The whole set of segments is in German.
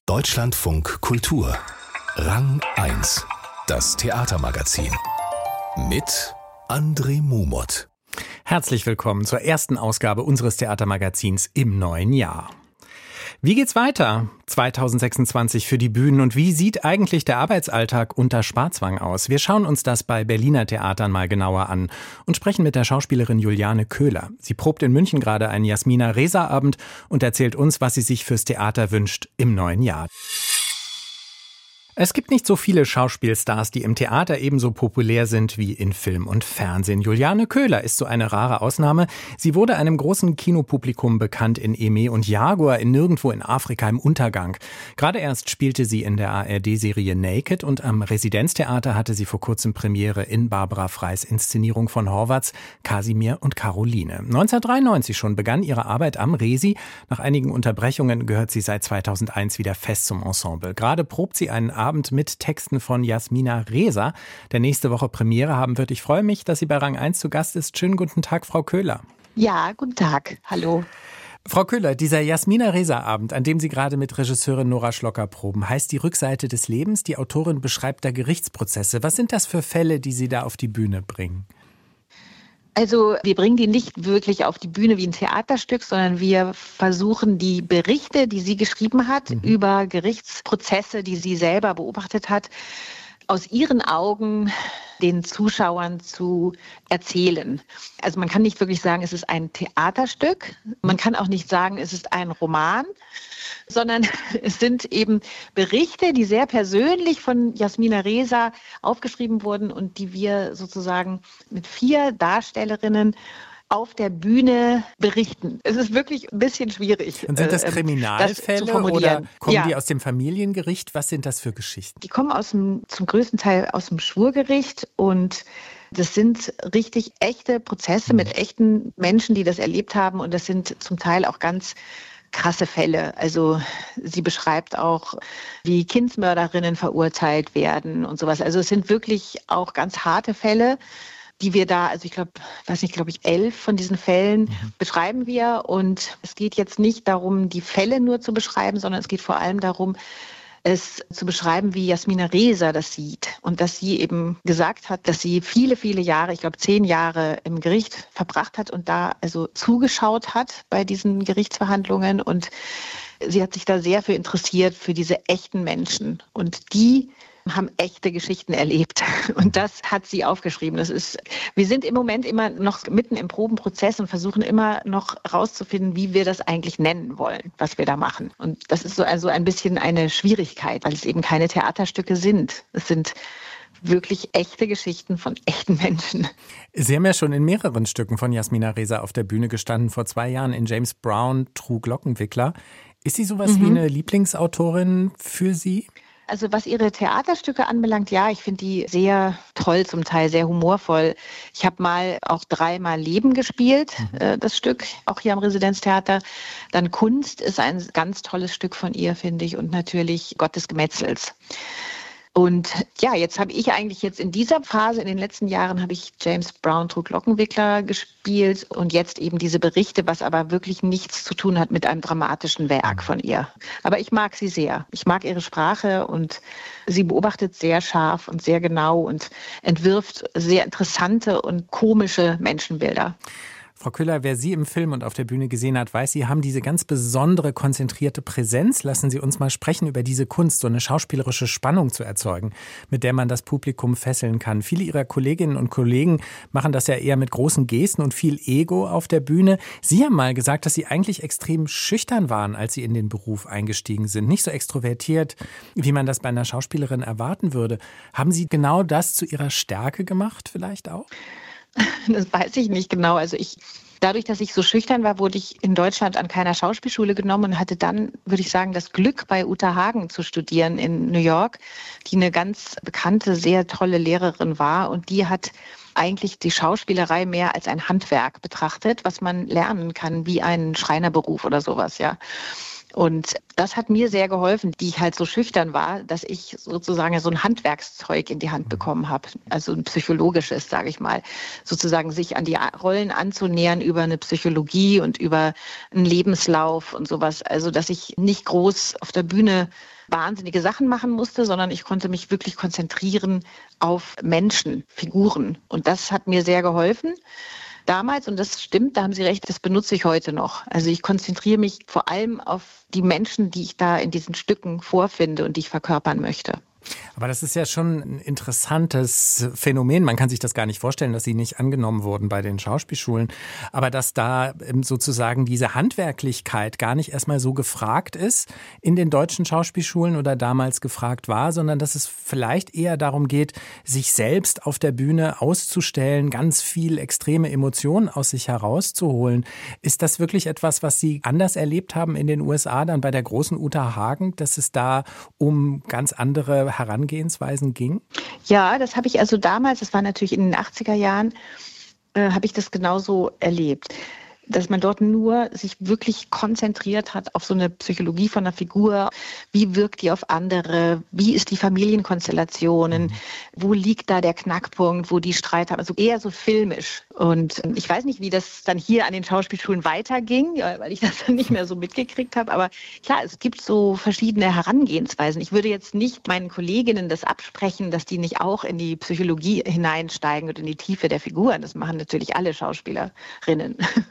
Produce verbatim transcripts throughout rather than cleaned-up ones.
Deutschlandfunk Kultur. Rang eins. Das Theatermagazin. Mit André Mumot. Herzlich willkommen zur ersten Ausgabe unseres Theatermagazins im neuen Jahr. Wie geht's weiter zwanzig sechsundzwanzig für die Bühnen und wie sieht eigentlich der Arbeitsalltag unter Sparzwang aus? Wir schauen uns das bei Berliner Theatern mal genauer an und sprechen mit der Schauspielerin Juliane Köhler. Sie probt in München gerade einen Jasmina Reza-Abend und erzählt uns, was sie sich fürs Theater wünscht im neuen Jahr. Es gibt nicht so viele Schauspielstars, die im Theater ebenso populär sind wie in Film und Fernsehen. Juliane Köhler ist so eine rare Ausnahme. Sie wurde einem großen Kinopublikum bekannt in Aimé und Jaguar in Nirgendwo in Afrika im Untergang. Gerade erst spielte sie in der A R D-Serie Naked und am Residenztheater hatte sie vor kurzem Premiere in Barbara Freys Inszenierung von Horvaths Kasimir und Caroline. neunzehnhundertdreiundneunzig schon begann ihre Arbeit am Resi. Nach einigen Unterbrechungen gehört sie seit zweitausendeins wieder fest zum Ensemble. Gerade probt sie einen Abend mit Texten von Jasmina Reza, der nächste Woche Premiere haben wird. Ich freue mich, dass sie bei Rang eins zu Gast ist. Schönen guten Tag, Frau Köhler. Ja, guten Tag. Hallo. Frau Köhler, dieser Jasmina Reza-Abend, an dem Sie gerade mit Regisseurin Nora Schlocker proben, heißt Die Rückseite des Lebens. Die Autorin beschreibt da Gerichtsprozesse. Was sind das für Fälle, die Sie da auf die Bühne bringen? Also wir bringen die nicht wirklich auf die Bühne wie ein Theaterstück, sondern wir versuchen die Berichte, die sie geschrieben hat, mhm. über Gerichtsprozesse, die sie selber beobachtet hat, aus ihren Augen den Zuschauern zu erzählen. Also man kann nicht wirklich sagen, es ist ein Theaterstück. Man kann auch nicht sagen, es ist ein Roman, sondern es sind eben Berichte, die sehr persönlich von Jasmina Reza aufgeschrieben wurden und die wir sozusagen mit vier Darstellerinnen auf der Bühne berichten. Es ist wirklich ein bisschen schwierig. Und sind das Kriminalfälle das oder kommen ja. die aus dem Familiengericht? Was sind das für Geschichten? Die kommen aus dem, zum größten Teil aus dem Schwurgericht und das sind richtig echte Prozesse mit echten Menschen, die das erlebt haben und das sind zum Teil auch ganz krasse Fälle. Also sie beschreibt auch, wie Kindsmörderinnen verurteilt werden und sowas. Also es sind wirklich auch ganz harte Fälle, die wir da, also ich glaube, weiß nicht, glaube ich, elf von diesen Fällen mhm. beschreiben wir. Und es geht jetzt nicht darum, die Fälle nur zu beschreiben, sondern es geht vor allem darum, es zu beschreiben, wie Jasmina Reza das sieht. Und dass sie eben gesagt hat, dass sie viele, viele Jahre, ich glaube zehn Jahre im Gericht verbracht hat und da also zugeschaut hat bei diesen Gerichtsverhandlungen. Und sie hat sich da sehr für interessiert, für diese echten Menschen. Und die haben echte Geschichten erlebt. Und das hat sie aufgeschrieben. Das ist, wir sind im Moment immer noch mitten im Probenprozess und versuchen immer noch rauszufinden, wie wir das eigentlich nennen wollen, was wir da machen. Und das ist so also ein bisschen eine Schwierigkeit, weil es eben keine Theaterstücke sind. Es sind wirklich echte Geschichten von echten Menschen. Sie haben ja schon in mehreren Stücken von Jasmina Reza auf der Bühne gestanden, vor zwei Jahren in James Brown, Trug Glockenwickler. Ist sie sowas mhm. wie eine Lieblingsautorin für Sie? Also was ihre Theaterstücke anbelangt, ja, ich finde die sehr toll, zum Teil sehr humorvoll. Ich habe mal auch dreimal Leben gespielt, mhm. äh, das Stück, auch hier am Residenztheater. Dann Kunst ist ein ganz tolles Stück von ihr, finde ich, und natürlich Gott des Gemetzels. Und ja, jetzt habe ich eigentlich jetzt in dieser Phase, in den letzten Jahren, habe ich James Brown, Trug Glockenwickler gespielt und jetzt eben diese Berichte, was aber wirklich nichts zu tun hat mit einem dramatischen Werk von ihr. Aber ich mag sie sehr. Ich mag ihre Sprache und sie beobachtet sehr scharf und sehr genau und entwirft sehr interessante und komische Menschenbilder. Frau Köhler, wer Sie im Film und auf der Bühne gesehen hat, weiß, Sie haben diese ganz besondere, konzentrierte Präsenz. Lassen Sie uns mal sprechen über diese Kunst, so eine schauspielerische Spannung zu erzeugen, mit der man das Publikum fesseln kann. Viele Ihrer Kolleginnen und Kollegen machen das ja eher mit großen Gesten und viel Ego auf der Bühne. Sie haben mal gesagt, dass Sie eigentlich extrem schüchtern waren, als Sie in den Beruf eingestiegen sind. Nicht so extrovertiert, wie man das bei einer Schauspielerin erwarten würde. Haben Sie genau das zu Ihrer Stärke gemacht vielleicht auch? Das weiß ich nicht genau. Also ich, dadurch, dass ich so schüchtern war, wurde ich in Deutschland an keiner Schauspielschule genommen und hatte dann, würde ich sagen, das Glück, bei Uta Hagen zu studieren in New York, die eine ganz bekannte, sehr tolle Lehrerin war. Und die hat eigentlich die Schauspielerei mehr als ein Handwerk betrachtet, was man lernen kann, wie einen Schreinerberuf oder sowas, ja. Und das hat mir sehr geholfen, die ich halt so schüchtern war, dass ich sozusagen so ein Handwerkszeug in die Hand bekommen habe. Also ein psychologisches, sage ich mal. Sozusagen sich an die Rollen anzunähern über eine Psychologie und über einen Lebenslauf und sowas. Also dass ich nicht groß auf der Bühne wahnsinnige Sachen machen musste, sondern ich konnte mich wirklich konzentrieren auf Menschen, Figuren. Und das hat mir sehr geholfen damals, und das stimmt, da haben Sie recht, das benutze ich heute noch. Also ich konzentriere mich vor allem auf die Menschen, die ich da in diesen Stücken vorfinde und die ich verkörpern möchte. Aber das ist ja schon ein interessantes Phänomen. Man kann sich das gar nicht vorstellen, dass sie nicht angenommen wurden bei den Schauspielschulen. Aber dass da sozusagen diese Handwerklichkeit gar nicht erstmal so gefragt ist in den deutschen Schauspielschulen oder damals gefragt war, sondern dass es vielleicht eher darum geht, sich selbst auf der Bühne auszustellen, ganz viel extreme Emotionen aus sich herauszuholen. Ist das wirklich etwas, was Sie anders erlebt haben in den U S A, dann bei der großen Uta Hagen, dass es da um ganz andere Herangehensweisen ging? Ja, das habe ich also damals, das war natürlich in den achtziger Jahren, äh, habe ich das genauso erlebt. Dass man dort nur sich wirklich konzentriert hat auf so eine Psychologie von einer Figur. Wie wirkt die auf andere? Wie ist die Familienkonstellation? Mhm. Wo liegt da der Knackpunkt, wo die Streit haben? Also eher so filmisch. Und ich weiß nicht, wie das dann hier an den Schauspielschulen weiterging, weil ich das dann nicht mehr so mitgekriegt habe. Aber klar, es gibt so verschiedene Herangehensweisen. Ich würde jetzt nicht meinen Kolleginnen das absprechen, dass die nicht auch in die Psychologie hineinsteigen und in die Tiefe der Figuren. Das machen natürlich alle Schauspielerinnen.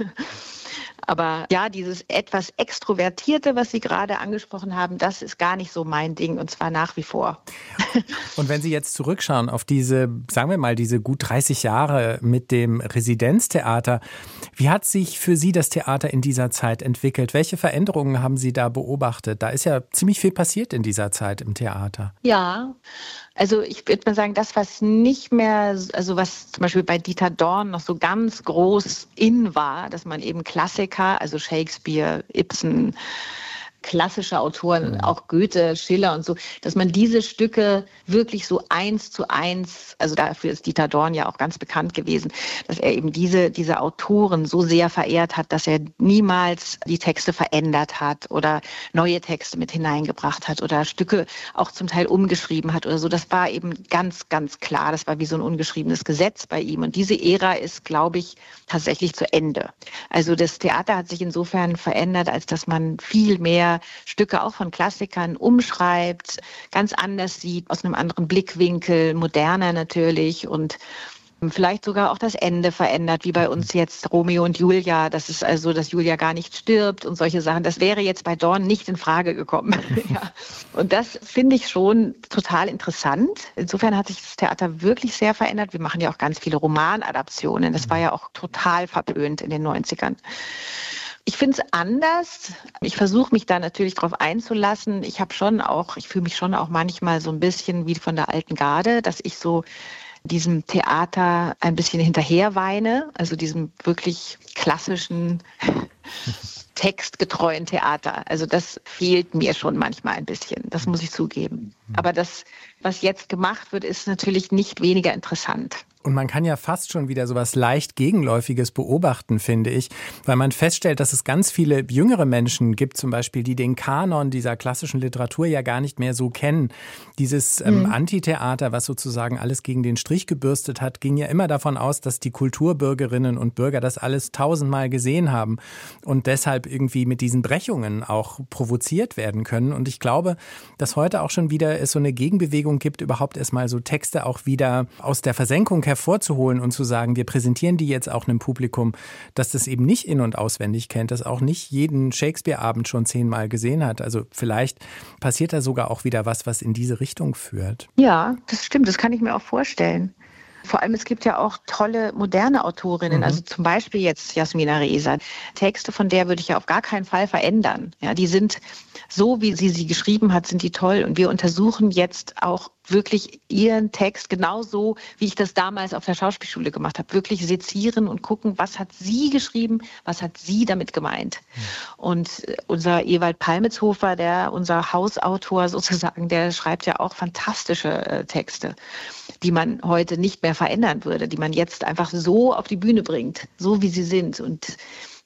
Aber ja, dieses etwas Extrovertierte, was Sie gerade angesprochen haben, das ist gar nicht so mein Ding, und zwar nach wie vor. Und wenn Sie jetzt zurückschauen auf diese, sagen wir mal, diese gut dreißig Jahre mit dem Residenztheater, wie hat sich für Sie das Theater in dieser Zeit entwickelt? Welche Veränderungen haben Sie da beobachtet? Da ist ja ziemlich viel passiert in dieser Zeit im Theater. Ja, also ich würde mal sagen, das, was nicht mehr, also was zum Beispiel bei Dieter Dorn noch so ganz groß in war, dass man eben Klassiker, also Shakespeare, Ibsen, klassische Autoren, auch Goethe, Schiller und so, dass man diese Stücke wirklich so eins zu eins, also dafür ist Dieter Dorn ja auch ganz bekannt gewesen, dass er eben diese, diese Autoren so sehr verehrt hat, dass er niemals die Texte verändert hat oder neue Texte mit hineingebracht hat oder Stücke auch zum Teil umgeschrieben hat oder so. Das war eben ganz, ganz klar. Das war wie so ein ungeschriebenes Gesetz bei ihm. Und diese Ära ist, glaube ich, tatsächlich zu Ende. Also das Theater hat sich insofern verändert, als dass man viel mehr Stücke auch von Klassikern umschreibt, ganz anders sieht, aus einem anderen Blickwinkel, moderner natürlich und vielleicht sogar auch das Ende verändert, wie bei uns jetzt Romeo und Julia, das ist also, dass Julia gar nicht stirbt und solche Sachen. Das wäre jetzt bei Dorn nicht in Frage gekommen. Ja. Und das finde ich schon total interessant. Insofern hat sich das Theater wirklich sehr verändert. Wir machen ja auch ganz viele Romanadaptionen. Das war ja auch total verpönt in den neunzigern. Ich finde es anders. Ich versuche mich da natürlich drauf einzulassen. Ich habe schon auch, ich fühle mich schon auch manchmal so ein bisschen wie von der alten Garde, dass ich so diesem Theater ein bisschen hinterher weine, also diesem wirklich klassischen, textgetreuen Theater. Also das fehlt mir schon manchmal ein bisschen, das muss ich zugeben. Aber das, was jetzt gemacht wird, ist natürlich nicht weniger interessant. Und man kann ja fast schon wieder sowas leicht Gegenläufiges beobachten, finde ich, weil man feststellt, dass es ganz viele jüngere Menschen gibt, zum Beispiel, die den Kanon dieser klassischen Literatur ja gar nicht mehr so kennen. Dieses ähm, mhm. Antitheater, was sozusagen alles gegen den Strich gebürstet hat, ging ja immer davon aus, dass die Kulturbürgerinnen und Bürger das alles tausendmal gesehen haben und deshalb irgendwie mit diesen Brechungen auch provoziert werden können. Und ich glaube, dass heute auch schon wieder es so eine Gegenbewegung gibt, überhaupt erstmal so Texte auch wieder aus der Versenkung hervorzuholen und zu sagen, wir präsentieren die jetzt auch einem Publikum, dass das eben nicht in- und auswendig kennt, das auch nicht jeden Shakespeare-Abend schon zehnmal gesehen hat. Also vielleicht passiert da sogar auch wieder was, was in diese Richtung führt. Ja, das stimmt, das kann ich mir auch vorstellen. Vor allem, es gibt ja auch tolle moderne Autorinnen, mhm. also zum Beispiel jetzt Jasmina Reza. Texte von der würde ich ja auf gar keinen Fall verändern. Ja, die sind so, wie sie sie geschrieben hat, sind die toll. Und wir untersuchen jetzt auch wirklich ihren Text genauso, wie ich das damals auf der Schauspielschule gemacht habe. Wirklich sezieren und gucken, was hat sie geschrieben, was hat sie damit gemeint. Mhm. Und unser Ewald Palmitzhofer, der unser Hausautor sozusagen, der schreibt ja auch fantastische äh, Texte, die man heute nicht mehr verändern würde, die man jetzt einfach so auf die Bühne bringt, so wie sie sind. Und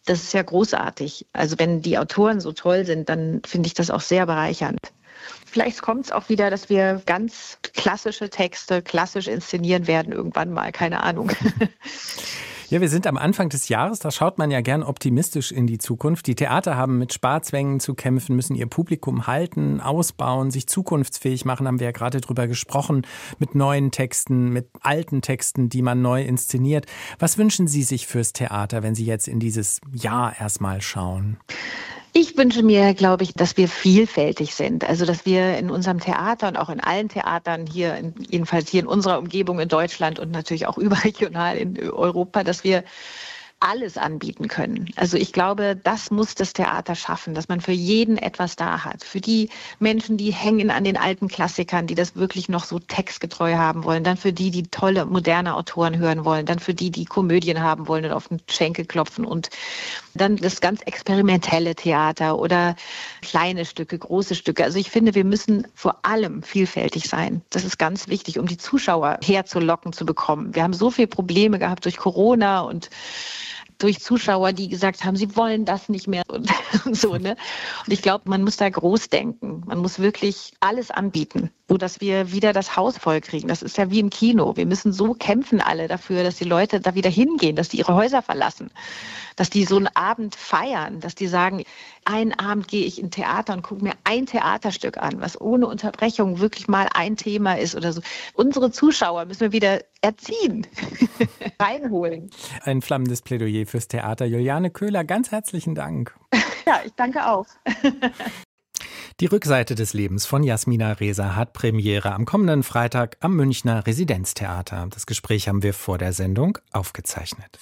Das ist ja großartig. Also wenn die Autoren so toll sind, dann finde ich das auch sehr bereichernd. Vielleicht kommt es auch wieder, dass wir ganz klassische Texte klassisch inszenieren werden irgendwann mal, keine Ahnung. Ja, wir sind am Anfang des Jahres, da schaut man ja gern optimistisch in die Zukunft. Die Theater haben mit Sparzwängen zu kämpfen, müssen ihr Publikum halten, ausbauen, sich zukunftsfähig machen, haben wir ja gerade drüber gesprochen, mit neuen Texten, mit alten Texten, die man neu inszeniert. Was wünschen Sie sich fürs Theater, wenn Sie jetzt in dieses Jahr erstmal schauen? Ich wünsche mir, glaube ich, dass wir vielfältig sind. Also, dass wir in unserem Theater und auch in allen Theatern hier, in, jedenfalls hier in unserer Umgebung in Deutschland und natürlich auch überregional in Europa, dass wir alles anbieten können. Also ich glaube, das muss das Theater schaffen, dass man für jeden etwas da hat. Für die Menschen, die hängen an den alten Klassikern, die das wirklich noch so textgetreu haben wollen. Dann für die, die tolle, moderne Autoren hören wollen. Dann für die, die Komödien haben wollen und auf den Schenkel klopfen. Und dann das ganz experimentelle Theater oder kleine Stücke, große Stücke. Also ich finde, wir müssen vor allem vielfältig sein. Das ist ganz wichtig, um die Zuschauer herzulocken zu bekommen. Wir haben so viele Probleme gehabt durch Corona und durch Zuschauer, die gesagt haben, sie wollen das nicht mehr und, und so, ne? Und ich glaube, man muss da groß denken. Man muss wirklich alles anbieten, sodass wir wieder das Haus voll kriegen. Das ist ja wie im Kino. Wir müssen so kämpfen alle dafür, dass die Leute da wieder hingehen, dass die ihre Häuser verlassen, dass die so einen Abend feiern, dass die sagen, einen Abend gehe ich in Theater und gucke mir ein Theaterstück an, was ohne Unterbrechung wirklich mal ein Thema ist oder so. Unsere Zuschauer müssen wir wieder erziehen, reinholen. Ein flammendes Plädoyer fürs Theater. Juliane Köhler, ganz herzlichen Dank. Ja, ich danke auch. Die Rückseite des Lebens von Jasmina Reza hat Premiere am kommenden Freitag am Münchner Residenztheater. Das Gespräch haben wir vor der Sendung aufgezeichnet.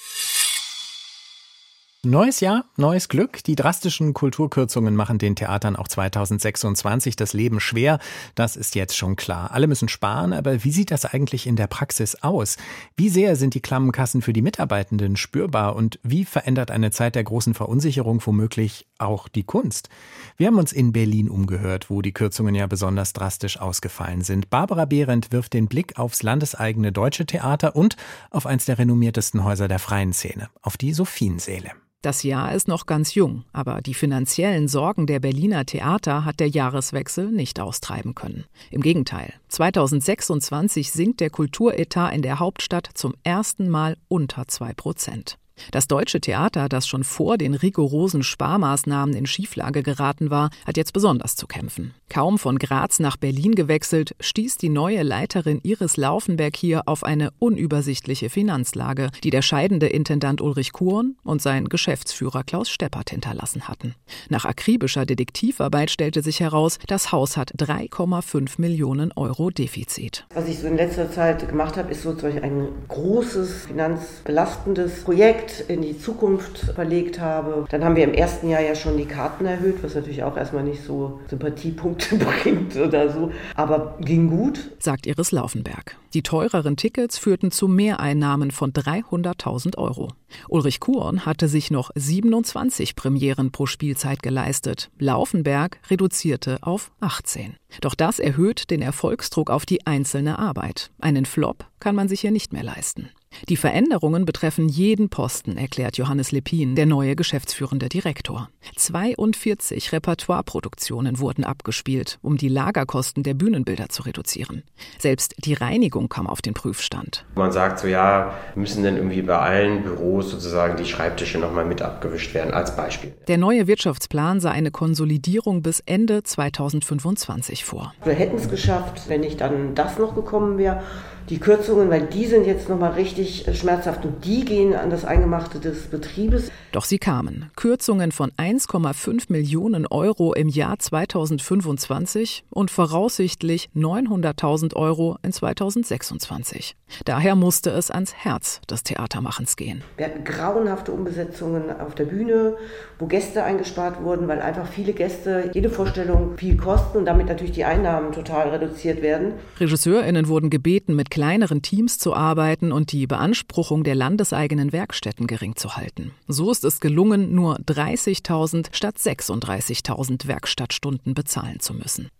Neues Jahr, neues Glück. Die drastischen Kulturkürzungen machen den Theatern auch zweitausendsechsundzwanzig das Leben schwer. Das ist jetzt schon klar. Alle müssen sparen, aber wie sieht das eigentlich in der Praxis aus? Wie sehr sind die klammen Kassen für die Mitarbeitenden spürbar und wie verändert eine Zeit der großen Verunsicherung womöglich auch die Kunst? Wir haben uns in Berlin umgehört, wo die Kürzungen ja besonders drastisch ausgefallen sind. Barbara Behrendt wirft den Blick aufs landeseigene Deutsche Theater und auf eins der renommiertesten Häuser der freien Szene, auf die Sophiensäle. Das Jahr ist noch ganz jung, aber die finanziellen Sorgen der Berliner Theater hat der Jahreswechsel nicht austreiben können. Im Gegenteil, zweitausendsechsundzwanzig sinkt der Kulturetat in der Hauptstadt zum ersten Mal unter zwei Prozent. Das Deutsche Theater, das schon vor den rigorosen Sparmaßnahmen in Schieflage geraten war, hat jetzt besonders zu kämpfen. Kaum von Graz nach Berlin gewechselt, stieß die neue Leiterin Iris Laufenberg hier auf eine unübersichtliche Finanzlage, die der scheidende Intendant Ulrich Kuhn und sein Geschäftsführer Klaus Steppert hinterlassen hatten. Nach akribischer Detektivarbeit stellte sich heraus, das Haus hat drei Komma fünf Millionen Euro Defizit. Was ich so in letzter Zeit gemacht habe, ist sozusagen ein großes, finanzbelastendes Projekt in die Zukunft verlegt habe. Dann haben wir im ersten Jahr ja schon die Karten erhöht, was natürlich auch erstmal nicht so Sympathiepunkte bringt oder so, aber ging gut. Sagt Iris Laufenberg. Die teureren Tickets führten zu Mehreinnahmen von dreihunderttausend Euro. Ulrich Kuhn hatte sich noch siebenundzwanzig Premieren pro Spielzeit geleistet. Laufenberg reduzierte auf achtzehn. Doch das erhöht den Erfolgsdruck auf die einzelne Arbeit. Einen Flop kann man sich hier nicht mehr leisten. Die Veränderungen betreffen jeden Posten, erklärt Johannes Lepin, der neue geschäftsführende Direktor. zweiundvierzig Repertoireproduktionen wurden abgespielt, um die Lagerkosten der Bühnenbilder zu reduzieren. Selbst die Reinigung kam auf den Prüfstand. Man sagt so, ja, müssen denn irgendwie bei allen Büros sozusagen die Schreibtische nochmal mit abgewischt werden, als Beispiel. Der neue Wirtschaftsplan sah eine Konsolidierung bis Ende zweitausendfünfundzwanzig vor. Wir hätten es geschafft, wenn nicht dann das noch gekommen wäre. Die Kürzungen, weil die sind jetzt nochmal richtig schmerzhaft und die gehen an das Eingemachte des Betriebes. Doch sie kamen. Kürzungen von eins Komma fünf Millionen Euro im Jahr zweitausendfünfundzwanzig und voraussichtlich neunhunderttausend Euro in zweitausendsechsundzwanzig. Daher musste es ans Herz des Theatermachens gehen. Wir hatten grauenhafte Umbesetzungen auf der Bühne, wo Gäste eingespart wurden, weil einfach viele Gäste jede Vorstellung viel kosten und damit natürlich die Einnahmen total reduziert werden. RegisseurInnen wurden gebeten, mit kleineren Teams zu arbeiten und die Beanspruchung der landeseigenen Werkstätten gering zu halten. So ist es gelungen, nur dreißigtausend statt sechsunddreißigtausend Werkstattstunden bezahlen zu müssen.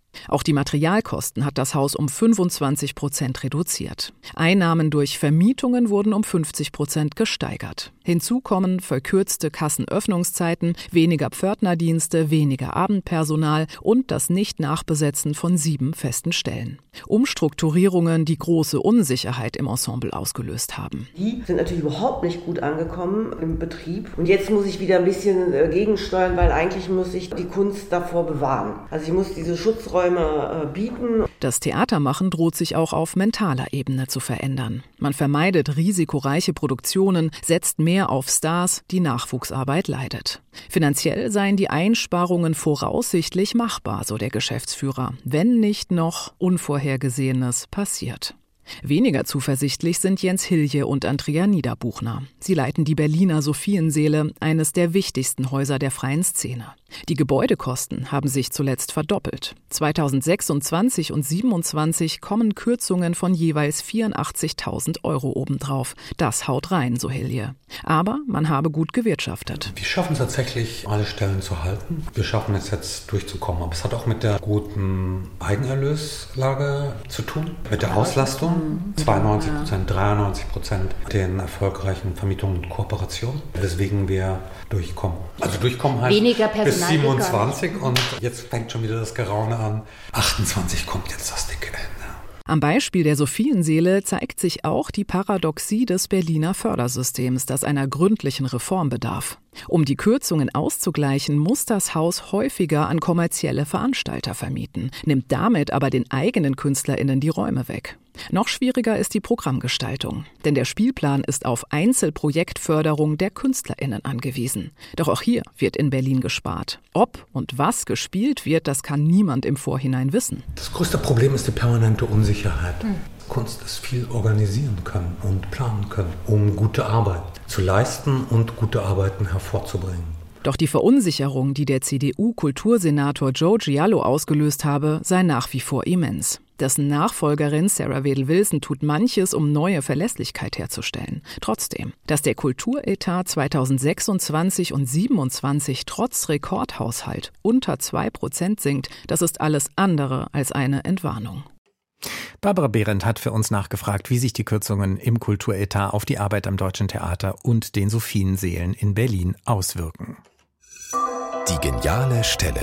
Auch die Materialkosten hat das Haus um fünfundzwanzig Prozent reduziert. Einnahmen durch Vermietungen wurden um fünfzig Prozent gesteigert. Hinzu kommen verkürzte Kassenöffnungszeiten, weniger Pförtnerdienste, weniger Abendpersonal und das Nicht-Nachbesetzen von sieben festen Stellen. Umstrukturierungen, die große Unsicherheit im Ensemble ausgelöst haben. Die sind natürlich überhaupt nicht gut angekommen im Betrieb. Und jetzt muss ich wieder ein bisschen gegensteuern, weil eigentlich muss ich die Kunst davor bewahren. Also ich muss diese Schutzräume äh, bieten. Das Theatermachen droht sich auch auf mentaler Ebene zu verändern. Man vermeidet risikoreiche Produktionen, setzt mehr auf Stars, die Nachwuchsarbeit leidet. Finanziell seien die Einsparungen voraussichtlich machbar, so der Geschäftsführer, wenn nicht noch Unvorhergesehenes passiert. Weniger zuversichtlich sind Jens Hilje und Andrea Niederbuchner. Sie leiten die Berliner Sophienseele, eines der wichtigsten Häuser der freien Szene. Die Gebäudekosten haben sich zuletzt verdoppelt. zweitausendsechsundzwanzig und siebenundzwanzig kommen Kürzungen von jeweils vierundachtzigtausend Euro obendrauf. Das haut rein, so Hilje. Aber man habe gut gewirtschaftet. Wir schaffen es tatsächlich, alle Stellen zu halten. Wir schaffen es jetzt durchzukommen. Aber es hat auch mit der guten Eigenerlöslage zu tun, mit der Auslastung. zweiundneunzig Prozent, dreiundneunzig Prozent den erfolgreichen Vermietungen und Kooperationen, weswegen wir durchkommen. Also durchkommen heißt weniger Personal bis siebenundzwanzig und jetzt fängt schon wieder das Geraune an. achtundzwanzig kommt jetzt das dicke Ende. Am Beispiel der Sophienseele zeigt sich auch die Paradoxie des Berliner Fördersystems, das einer gründlichen Reform bedarf. Um die Kürzungen auszugleichen, muss das Haus häufiger an kommerzielle Veranstalter vermieten, nimmt damit aber den eigenen KünstlerInnen die Räume weg. Noch schwieriger ist die Programmgestaltung, denn der Spielplan ist auf Einzelprojektförderung der KünstlerInnen angewiesen. Doch auch hier wird in Berlin gespart. Ob und was gespielt wird, das kann niemand im Vorhinein wissen. Das größte Problem ist die permanente Unsicherheit. Hm. Kunst ist viel organisieren können und planen können, um gute Arbeit zu leisten und gute Arbeiten hervorzubringen. Doch die Verunsicherung, die der C D U-Kultursenator Joe Giallo ausgelöst habe, sei nach wie vor immens. Dessen Nachfolgerin Sarah Wedel-Wilson tut manches, um neue Verlässlichkeit herzustellen. Trotzdem, dass der Kulturetat zweitausendsechsundzwanzig und siebenundzwanzig trotz Rekordhaushalt unter zwei Prozent sinkt, das ist alles andere als eine Entwarnung. Barbara Behrendt hat für uns nachgefragt, wie sich die Kürzungen im Kulturetat auf die Arbeit am Deutschen Theater und den Sophienseelen in Berlin auswirken. Die geniale Stelle.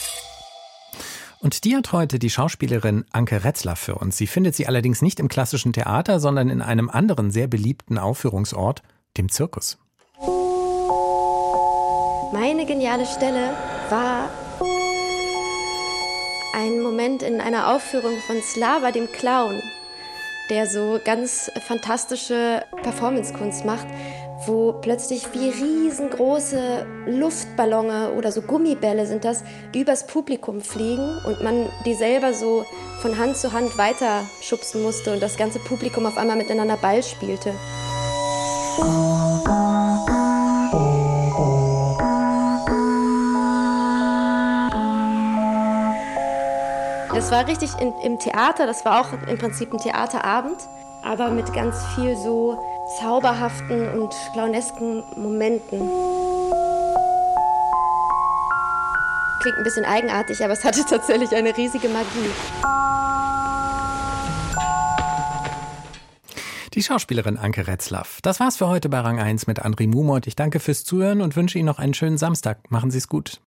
Und die hat heute die Schauspielerin Anke Retzlaff für uns. Sie findet sie allerdings nicht im klassischen Theater, sondern in einem anderen sehr beliebten Aufführungsort, dem Zirkus. Meine geniale Stelle war ein Moment in einer Aufführung von Slava, dem Clown, der so ganz fantastische Performancekunst macht, wo plötzlich wie riesengroße Luftballone oder so Gummibälle sind das, übers Publikum fliegen und man die selber so von Hand zu Hand weiter schubsen musste und das ganze Publikum auf einmal miteinander Ball spielte. Das war richtig in, im Theater, das war auch im Prinzip ein Theaterabend, aber mit ganz viel so zauberhaften und clownesken Momenten. Klingt ein bisschen eigenartig, aber es hatte tatsächlich eine riesige Magie. Die Schauspielerin Anke Retzlaff. Das war's für heute bei Rang eins mit André Mumot. Ich danke fürs Zuhören und wünsche Ihnen noch einen schönen Samstag. Machen Sie es gut.